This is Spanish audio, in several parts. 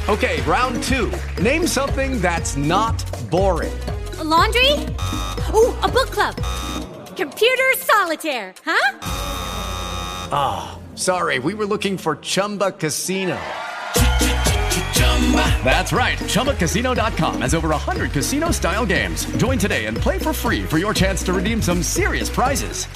Okay, round two. Name something that's not boring. A laundry? Ooh, a book club. Computer solitaire, huh? Ah, sorry, we were looking for Chumba Casino. That's right, ChumbaCasino.com has over 100 casino-style games. Join today and play for free for your chance to redeem some serious prizes.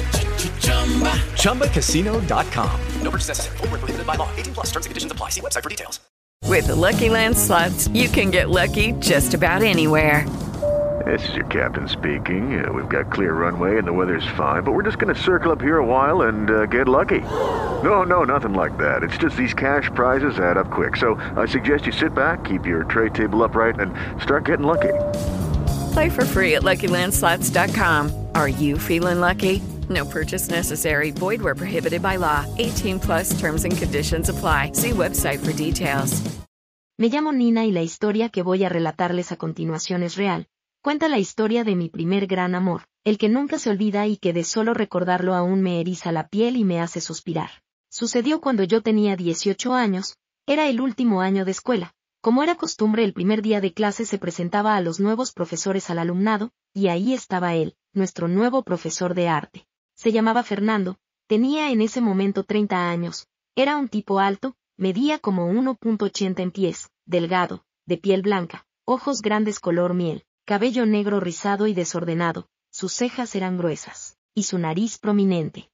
ChumbaCasino.com. No purchase necessary. Void where prohibited by law. 18+ terms and conditions apply. See website for details. With the Lucky Land Slots, you can get lucky just about anywhere. This is your captain speaking. We've got clear runway and the weather's fine, but we're just going to circle up here a while and get lucky. No, nothing like that. It's just these cash prizes add up quick. So I suggest you sit back, keep your tray table upright, and start getting lucky. Play for free at LuckyLandSlots.com. Are you feeling lucky? No purchase necessary. Void where prohibited by law. 18+ terms and conditions apply. See website for details. Me llamo Nina y la historia que voy a relatarles a continuación es real. Cuenta la historia de mi primer gran amor, el que nunca se olvida y que de solo recordarlo aún me eriza la piel y me hace suspirar. Sucedió cuando yo tenía 18 años, era el último año de escuela. Como era costumbre, el primer día de clase se presentaba a los nuevos profesores al alumnado, y ahí estaba él, nuestro nuevo profesor de arte. Se llamaba Fernando, tenía en ese momento 30 años, era un tipo alto, medía como 1.80 en pies, delgado, de piel blanca, ojos grandes color miel. Cabello negro rizado y desordenado, sus cejas eran gruesas, y su nariz prominente.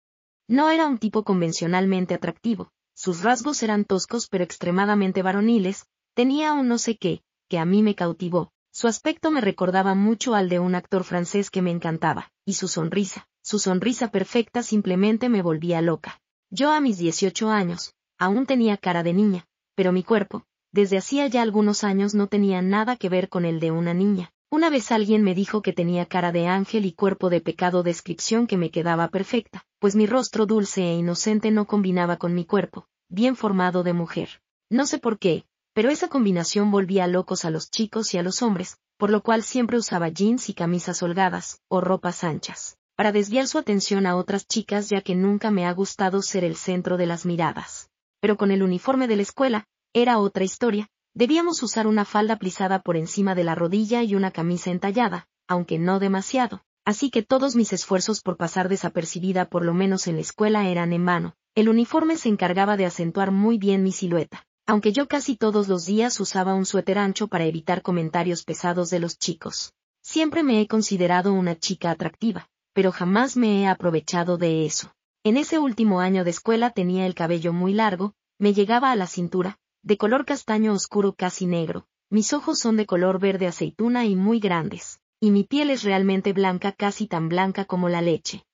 No era un tipo convencionalmente atractivo, sus rasgos eran toscos pero extremadamente varoniles, tenía un no sé qué, que a mí me cautivó, su aspecto me recordaba mucho al de un actor francés que me encantaba, y su sonrisa perfecta simplemente me volvía loca. Yo a mis 18 años, aún tenía cara de niña, pero mi cuerpo, desde hacía ya algunos años no tenía nada que ver con el de una niña. Una vez alguien me dijo que tenía cara de ángel y cuerpo de pecado, descripción que me quedaba perfecta, pues mi rostro dulce e inocente no combinaba con mi cuerpo, bien formado de mujer. No sé por qué, pero esa combinación volvía locos a los chicos y a los hombres, por lo cual siempre usaba jeans y camisas holgadas, o ropas anchas, para desviar su atención a otras chicas, ya que nunca me ha gustado ser el centro de las miradas. Pero con el uniforme de la escuela, era otra historia, debíamos usar una falda plisada por encima de la rodilla y una camisa entallada, aunque no demasiado, así que todos mis esfuerzos por pasar desapercibida por lo menos en la escuela eran en vano. El uniforme se encargaba de acentuar muy bien mi silueta, aunque yo casi todos los días usaba un suéter ancho para evitar comentarios pesados de los chicos. Siempre me he considerado una chica atractiva, pero jamás me he aprovechado de eso. En ese último año de escuela tenía el cabello muy largo, me llegaba a la cintura, de color castaño oscuro casi negro, mis ojos son de color verde aceituna y muy grandes, y mi piel es realmente blanca, casi tan blanca como la leche.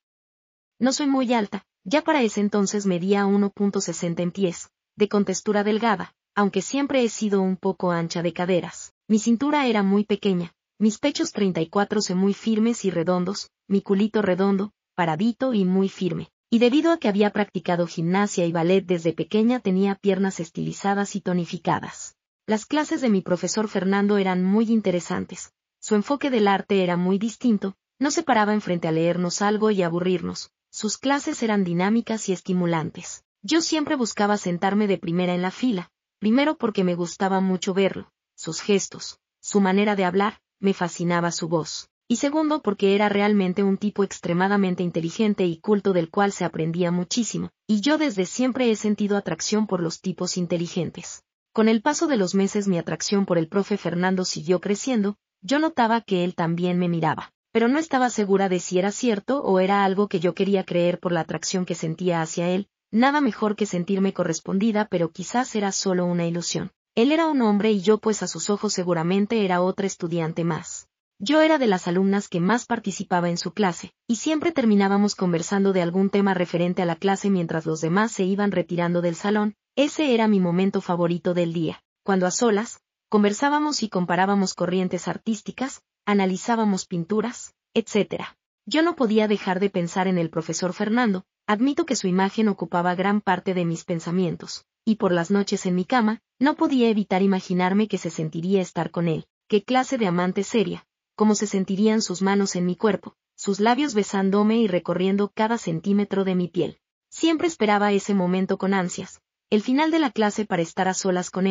No soy muy alta, ya para ese entonces medía 1.60 en pies, de contextura delgada, aunque siempre he sido un poco ancha de caderas. Mi cintura era muy pequeña, mis pechos 34 muy firmes y redondos, mi culito redondo, paradito y muy firme. Y debido a que había practicado gimnasia y ballet desde pequeña tenía piernas estilizadas y tonificadas. Las clases de mi profesor Fernando eran muy interesantes. Su enfoque del arte era muy distinto, no se paraba enfrente a leernos algo y aburrirnos. Sus clases eran dinámicas y estimulantes. Yo siempre buscaba sentarme de primera en la fila, primero porque me gustaba mucho verlo, sus gestos, su manera de hablar, me fascinaba su voz. Y segundo porque era realmente un tipo extremadamente inteligente y culto del cual se aprendía muchísimo, y yo desde siempre he sentido atracción por los tipos inteligentes. Con el paso de los meses mi atracción por el profe Fernando siguió creciendo, yo notaba que él también me miraba, pero no estaba segura de si era cierto o era algo que yo quería creer por la atracción que sentía hacia él, nada mejor que sentirme correspondida, pero quizás era solo una ilusión. Él era un hombre y yo pues a sus ojos seguramente era otra estudiante más. Yo era de las alumnas que más participaba en su clase, y siempre terminábamos conversando de algún tema referente a la clase mientras los demás se iban retirando del salón. Ese era mi momento favorito del día, cuando a solas, conversábamos y comparábamos corrientes artísticas, analizábamos pinturas, etc. Yo no podía dejar de pensar en el profesor Fernando, admito que su imagen ocupaba gran parte de mis pensamientos, y por las noches en mi cama, no podía evitar imaginarme que se sentiría estar con él, qué clase de amante seria. Cómo se sentirían sus manos en mi cuerpo, sus labios besándome y recorriendo cada centímetro de mi piel. Siempre esperaba ese momento con ansias, el final de la clase para estar a solas con él,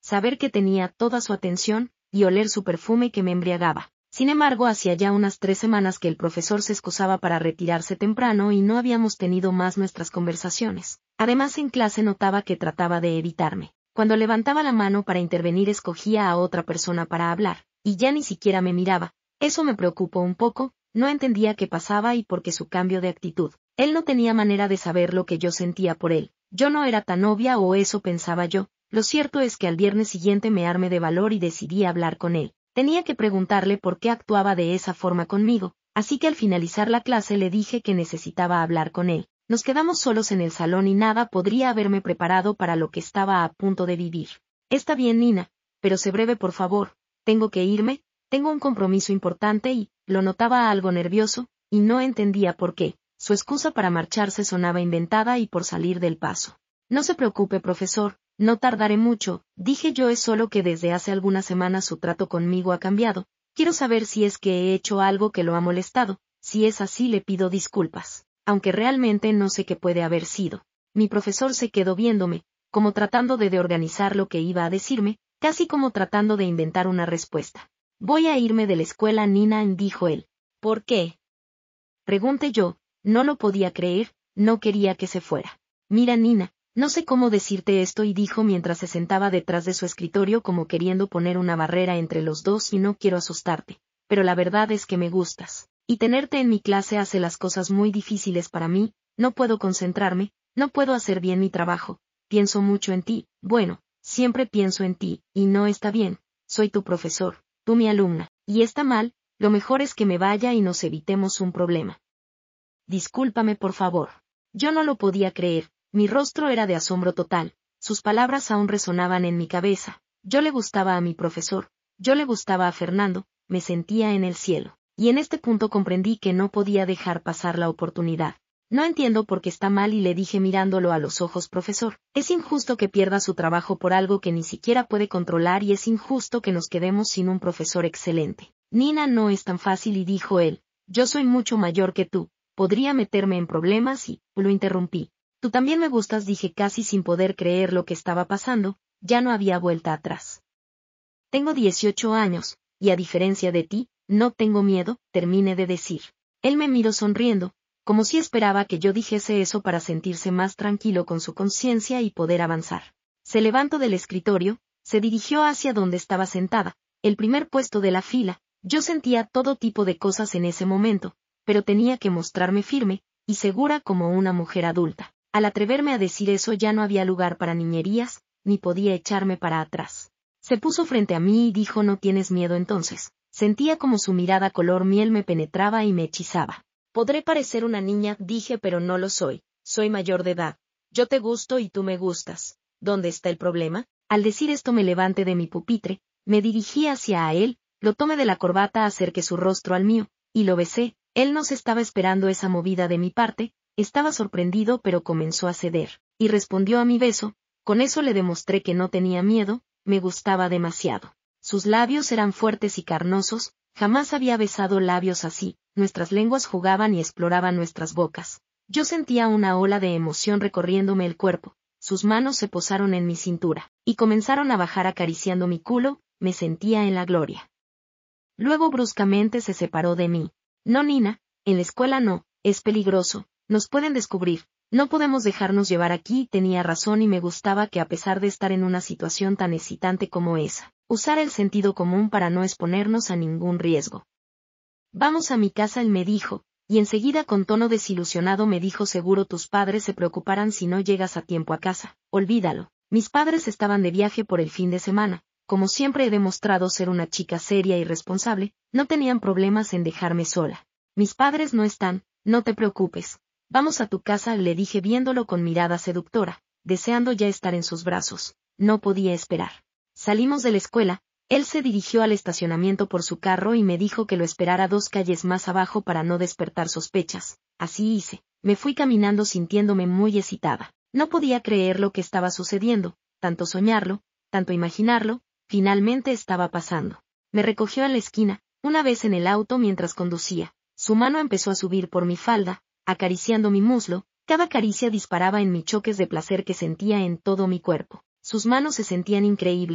saber que tenía toda su atención, y oler su perfume que me embriagaba. Sin embargo, hacía ya unas 3 semanas que el profesor se excusaba para retirarse temprano y no habíamos tenido más nuestras conversaciones. Además, en clase notaba que trataba de evitarme. Cuando levantaba la mano para intervenir escogía a otra persona para hablar, y ya ni siquiera me miraba. Eso me preocupó un poco, no entendía qué pasaba y por qué su cambio de actitud. Él no tenía manera de saber lo que yo sentía por él. Yo no era tan obvia, o eso pensaba yo. Lo cierto es que al viernes siguiente me armé de valor y decidí hablar con él. Tenía que preguntarle por qué actuaba de esa forma conmigo, así que al finalizar la clase le dije que necesitaba hablar con él. Nos quedamos solos en el salón y nada podría haberme preparado para lo que estaba a punto de vivir. Está bien, Nina, pero sé breve, por favor. Tengo que irme, tengo un compromiso importante y, lo notaba algo nervioso, y no entendía por qué. Su excusa para marcharse sonaba inventada y por salir del paso. No se preocupe, profesor, no tardaré mucho, dije yo, es solo que desde hace algunas semanas su trato conmigo ha cambiado. Quiero saber si es que he hecho algo que lo ha molestado. Si es así, le pido disculpas, aunque realmente no sé qué puede haber sido. Mi profesor se quedó viéndome, como tratando de organizar lo que iba a decirme, casi como tratando de inventar una respuesta. Voy a irme de la escuela, Nina, dijo él. ¿Por qué?, pregunté yo. No lo podía creer, no quería que se fuera. Mira, Nina, no sé cómo decirte esto, y dijo mientras se sentaba detrás de su escritorio como queriendo poner una barrera entre los dos, y no quiero asustarte, pero la verdad es que me gustas. Y tenerte en mi clase hace las cosas muy difíciles para mí, no puedo concentrarme, no puedo hacer bien mi trabajo, pienso mucho en ti, bueno, siempre pienso en ti, y no está bien, soy tu profesor, tú mi alumna, y está mal, lo mejor es que me vaya y nos evitemos un problema. Discúlpame, por favor. Yo no lo podía creer, mi rostro era de asombro total, sus palabras aún resonaban en mi cabeza. Yo le gustaba a mi profesor, yo le gustaba a Fernando, me sentía en el cielo. Y en este punto comprendí que no podía dejar pasar la oportunidad. No entiendo por qué está mal, y le dije mirándolo a los ojos, profesor. Es injusto que pierda su trabajo por algo que ni siquiera puede controlar, y es injusto que nos quedemos sin un profesor excelente. Nina, no es tan fácil, y dijo él. Yo soy mucho mayor que tú. Podría meterme en problemas y, lo interrumpí. Tú también me gustas, dije casi sin poder creer lo que estaba pasando, ya no había vuelta atrás. Tengo 18 años, y a diferencia de ti, no tengo miedo, terminé de decir. Él me miró sonriendo, como si esperaba que yo dijese eso para sentirse más tranquilo con su conciencia y poder avanzar. Se levantó del escritorio, se dirigió hacia donde estaba sentada, el primer puesto de la fila. Yo sentía todo tipo de cosas en ese momento, pero tenía que mostrarme firme y segura como una mujer adulta. Al atreverme a decir eso ya no había lugar para niñerías, ni podía echarme para atrás. Se puso frente a mí y dijo: ¿no tienes miedo entonces? Sentía como su mirada color miel me penetraba y me hechizaba. Podré parecer una niña, dije, pero no lo soy. Soy mayor de edad. Yo te gusto y tú me gustas. ¿Dónde está el problema? Al decir esto me levanté de mi pupitre, me dirigí hacia él, lo tomé de la corbata, acerqué su rostro al mío, y lo besé. Él no se estaba esperando esa movida de mi parte, estaba sorprendido, pero comenzó a ceder, y respondió a mi beso. Con eso le demostré que no tenía miedo, me gustaba demasiado. Sus labios eran fuertes y carnosos, jamás había besado labios así, nuestras lenguas jugaban y exploraban nuestras bocas. Yo sentía una ola de emoción recorriéndome el cuerpo, sus manos se posaron en mi cintura, y comenzaron a bajar acariciando mi culo, me sentía en la gloria. Luego bruscamente se separó de mí. No, Nina, en la escuela no, es peligroso, nos pueden descubrir, no podemos dejarnos llevar aquí. Tenía razón y me gustaba que a pesar de estar en una situación tan excitante como esa, usara el sentido común para no exponernos a ningún riesgo. Vamos a mi casa, él me dijo, y enseguida con tono desilusionado me dijo: seguro tus padres se preocuparán si no llegas a tiempo a casa. Olvídalo, mis padres estaban de viaje por el fin de semana. Como siempre he demostrado ser una chica seria y responsable, no tenían problemas en dejarme sola. Mis padres no están, no te preocupes. Vamos a tu casa, le dije viéndolo con mirada seductora, deseando ya estar en sus brazos. No podía esperar. Salimos de la escuela, él se dirigió al estacionamiento por su carro y me dijo que lo esperara 2 calles más abajo para no despertar sospechas. Así hice. Me fui caminando sintiéndome muy excitada. No podía creer lo que estaba sucediendo, tanto soñarlo, tanto imaginarlo. Finalmente estaba pasando. Me recogió en la esquina, una vez en el auto mientras conducía. Su mano empezó a subir por mi falda, acariciando mi muslo. Cada caricia disparaba en mí choques de placer que sentía en todo mi cuerpo. Sus manos se sentían increíbles,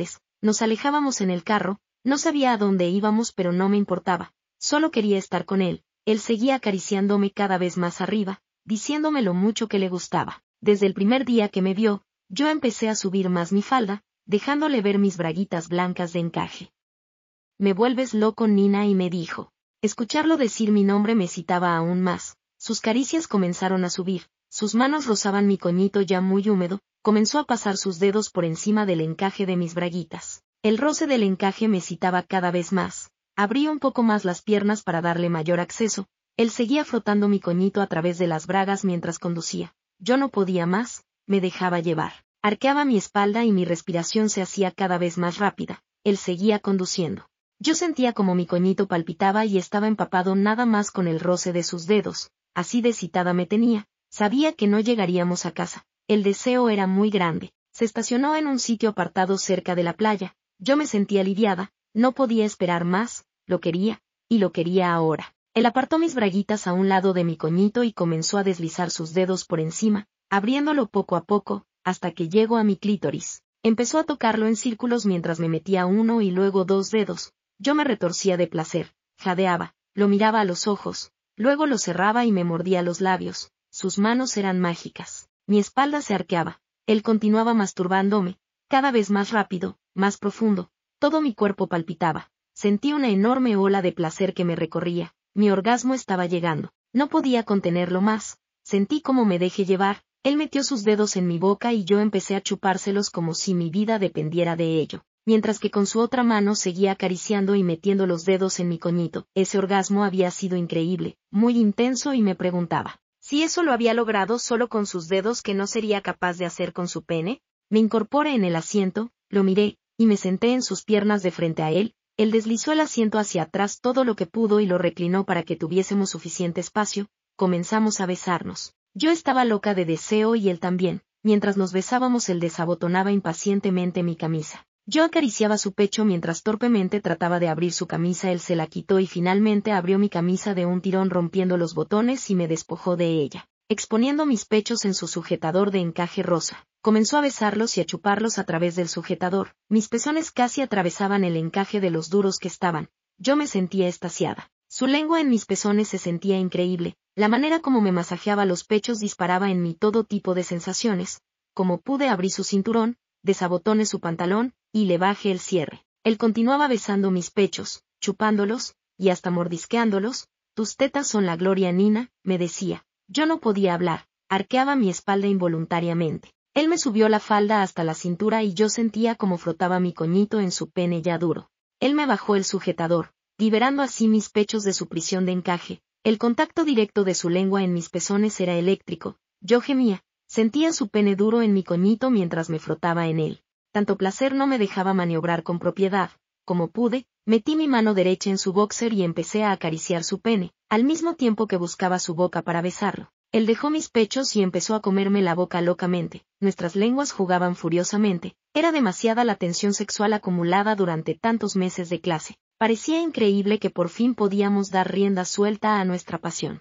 Nos alejábamos en el carro, no sabía a dónde íbamos pero no me importaba, solo quería estar con él. Él seguía acariciándome cada vez más arriba, diciéndome lo mucho que le gustaba. Desde el primer día que me vio, yo empecé a subir más mi falda, dejándole ver mis braguitas blancas de encaje. Me vuelves loco, Nina, y me dijo. Escucharlo decir mi nombre me excitaba aún más. Sus caricias comenzaron a subir, sus manos rozaban mi coñito ya muy húmedo, comenzó a pasar sus dedos por encima del encaje de mis braguitas. El roce del encaje me excitaba cada vez más. Abrí un poco más las piernas para darle mayor acceso. Él seguía frotando mi coñito a través de las bragas mientras conducía. Yo no podía más, me dejaba llevar. Arqueaba mi espalda y mi respiración se hacía cada vez más rápida. Él seguía conduciendo. Yo sentía como mi coñito palpitaba y estaba empapado nada más con el roce de sus dedos. Así de excitada me tenía. Sabía que no llegaríamos a casa. El deseo era muy grande. Se estacionó en un sitio apartado cerca de la playa. Yo me sentía aliviada, no podía esperar más, lo quería, y lo quería ahora. Él apartó mis braguitas a un lado de mi coñito y comenzó a deslizar sus dedos por encima, abriéndolo poco a poco, hasta que llegó a mi clítoris. Empezó a tocarlo en círculos mientras me metía uno y luego dos dedos. Yo me retorcía de placer, jadeaba, lo miraba a los ojos, luego lo cerraba y me mordía los labios. Sus manos eran mágicas. Mi espalda se arqueaba. Él continuaba masturbándome, cada vez más rápido, más profundo. Todo mi cuerpo palpitaba. Sentí una enorme ola de placer que me recorría. Mi orgasmo estaba llegando. No podía contenerlo más. Sentí como me dejé llevar. Él metió sus dedos en mi boca y yo empecé a chupárselos como si mi vida dependiera de ello, mientras que con su otra mano seguía acariciando y metiendo los dedos en mi coñito. Ese orgasmo había sido increíble, muy intenso y me preguntaba, si eso lo había logrado solo con sus dedos, ¿qué no sería capaz de hacer con su pene? Me incorporé en el asiento, lo miré, y me senté en sus piernas de frente a él. Él deslizó el asiento hacia atrás todo lo que pudo y lo reclinó para que tuviésemos suficiente espacio. Comenzamos a besarnos. Yo estaba loca de deseo y él también. Mientras nos besábamos él desabotonaba impacientemente mi camisa. Yo acariciaba su pecho mientras torpemente trataba de abrir su camisa. Él se la quitó y finalmente abrió mi camisa de un tirón rompiendo los botones y me despojó de ella, exponiendo mis pechos en su sujetador de encaje rosa. Comenzó a besarlos y a chuparlos a través del sujetador. Mis pezones casi atravesaban el encaje de los duros que estaban. Yo me sentía extasiada. Su lengua en mis pezones se sentía increíble. La manera como me masajeaba los pechos disparaba en mí todo tipo de sensaciones. Como pude abrí su cinturón, desabotoné su pantalón, y le bajé el cierre. Él continuaba besando mis pechos, chupándolos, y hasta mordisqueándolos. Tus tetas son la gloria, Nina, me decía. Yo no podía hablar, arqueaba mi espalda involuntariamente. Él me subió la falda hasta la cintura y yo sentía como frotaba mi coñito en su pene ya duro. Él me bajó el sujetador, liberando así mis pechos de su prisión de encaje. El contacto directo de su lengua en mis pezones era eléctrico. Yo gemía, sentía su pene duro en mi coñito mientras me frotaba en él. Tanto placer no me dejaba maniobrar con propiedad. Como pude, metí mi mano derecha en su boxer y empecé a acariciar su pene, al mismo tiempo que buscaba su boca para besarlo. Él dejó mis pechos y empezó a comerme la boca locamente. Nuestras lenguas jugaban furiosamente. Era demasiada la tensión sexual acumulada durante tantos meses de clase. Parecía increíble que por fin podíamos dar rienda suelta a nuestra pasión.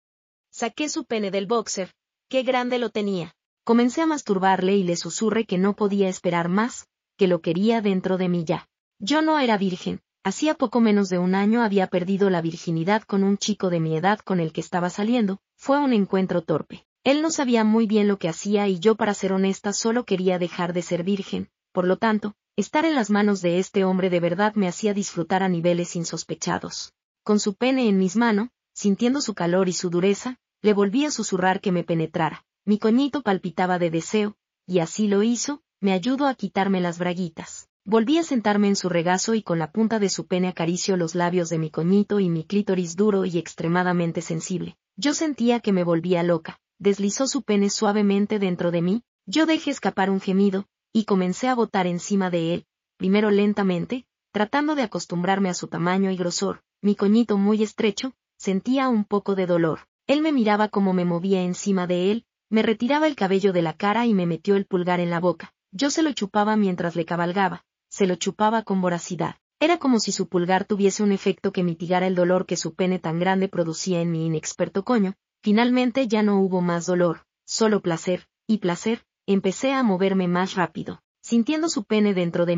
Saqué su pene del boxer. Qué grande lo tenía. Comencé a masturbarle y le susurré que no podía esperar más, que lo quería dentro de mí ya. Yo no era virgen. Hacía poco menos de un año había perdido la virginidad con un chico de mi edad con el que estaba saliendo. Fue un encuentro torpe. Él no sabía muy bien lo que hacía y yo, para ser honesta, solo quería dejar de ser virgen. Por lo tanto, estar en las manos de este hombre de verdad me hacía disfrutar a niveles insospechados. Con su pene en mis manos, sintiendo su calor y su dureza, le volví a susurrar que me penetrara. Mi coñito palpitaba de deseo, y así lo hizo. Me ayudó a quitarme las braguitas. Volví a sentarme en su regazo y con la punta de su pene acarició los labios de mi coñito y mi clítoris duro y extremadamente sensible. Yo sentía que me volvía loca. Deslizó su pene suavemente dentro de mí. Yo dejé escapar un gemido, y comencé a botar encima de él, primero lentamente, tratando de acostumbrarme a su tamaño y grosor. Mi coñito muy estrecho, sentía un poco de dolor. Él me miraba como me movía encima de él, me retiraba el cabello de la cara y me metió el pulgar en la boca. Yo se lo chupaba mientras le cabalgaba, se lo chupaba con voracidad. Era como si su pulgar tuviese un efecto que mitigara el dolor que su pene tan grande producía en mi inexperto coño. Finalmente ya no hubo más dolor, solo placer, y placer. Empecé a moverme más rápido. Sintiendo su pene dentro de mí,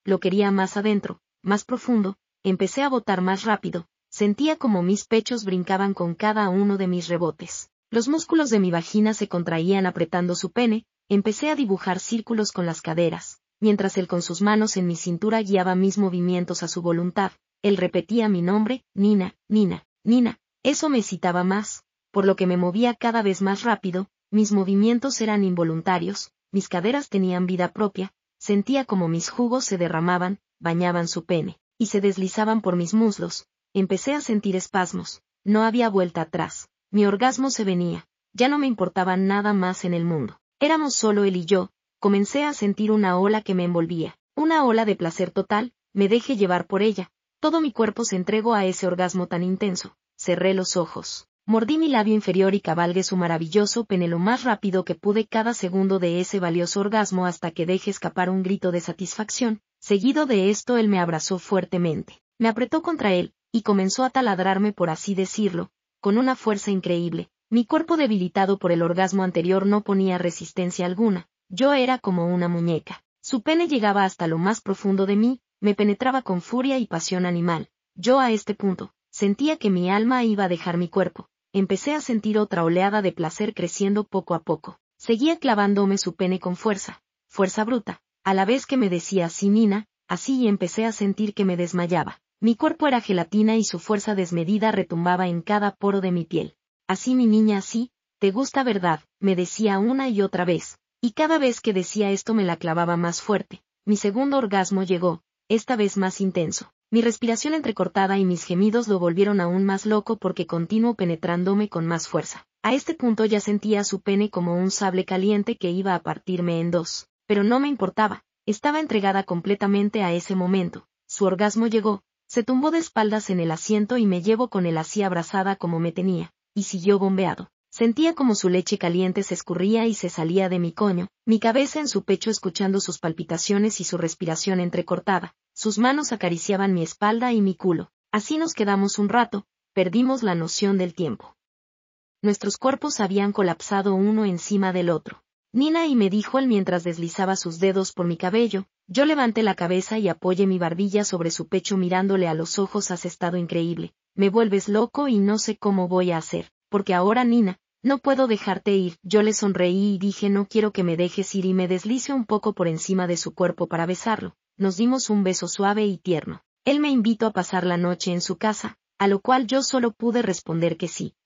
lo quería más adentro, más profundo, empecé a botar más rápido, sentía como mis pechos brincaban con cada uno de mis rebotes. Los músculos de mi vagina se contraían apretando su pene, empecé a dibujar círculos con las caderas, mientras él con sus manos en mi cintura guiaba mis movimientos a su voluntad. Él repetía mi nombre, Nina, Nina, Nina. Eso me excitaba más, por lo que me movía cada vez más rápido, mis movimientos eran involuntarios, mis caderas tenían vida propia, sentía como mis jugos se derramaban, bañaban su pene, y se deslizaban por mis muslos. Empecé a sentir espasmos, no había vuelta atrás, mi orgasmo se venía, ya no me importaba nada más en el mundo. Éramos solo él y yo, comencé a sentir una ola que me envolvía, una ola de placer total, me dejé llevar por ella, todo mi cuerpo se entregó a ese orgasmo tan intenso, cerré los ojos, mordí mi labio inferior y cabalgué su maravilloso pene lo más rápido que pude cada segundo de ese valioso orgasmo hasta que dejé escapar un grito de satisfacción. Seguido de esto él me abrazó fuertemente, me apretó contra él, y comenzó a taladrarme por así decirlo, con una fuerza increíble. Mi cuerpo debilitado por el orgasmo anterior no ponía resistencia alguna, yo era como una muñeca. Su pene llegaba hasta lo más profundo de mí, me penetraba con furia y pasión animal. Yo a este punto, sentía que mi alma iba a dejar mi cuerpo. Empecé a sentir otra oleada de placer creciendo poco a poco. Seguía clavándome su pene con fuerza, fuerza bruta, a la vez que me decía así Nina, así y empecé a sentir que me desmayaba. Mi cuerpo era gelatina y su fuerza desmedida retumbaba en cada poro de mi piel. Así mi niña, así, te gusta verdad, me decía una y otra vez, y cada vez que decía esto me la clavaba más fuerte. Mi segundo orgasmo llegó, esta vez más intenso. Mi respiración entrecortada y mis gemidos lo volvieron aún más loco porque continuó penetrándome con más fuerza. A este punto ya sentía su pene como un sable caliente que iba a partirme en dos, pero no me importaba, estaba entregada completamente a ese momento. Su orgasmo llegó, se tumbó de espaldas en el asiento y me llevó con él así abrazada como me tenía, y siguió bombeado. Sentía como su leche caliente se escurría y se salía de mi coño, mi cabeza en su pecho escuchando sus palpitaciones y su respiración entrecortada. Sus manos acariciaban mi espalda y mi culo. Así nos quedamos un rato, perdimos la noción del tiempo. Nuestros cuerpos habían colapsado uno encima del otro. Nina, y me dijo él mientras deslizaba sus dedos por mi cabello. Yo levanté la cabeza y apoyé mi barbilla sobre su pecho mirándole a los ojos. Has estado increíble. Me vuelves loco y no sé cómo voy a hacer, porque ahora Nina, no puedo dejarte ir. Yo le sonreí y dije no quiero que me dejes ir y me deslicé un poco por encima de su cuerpo para besarlo. Nos dimos un beso suave y tierno. Él me invitó a pasar la noche en su casa, a lo cual yo solo pude responder que sí.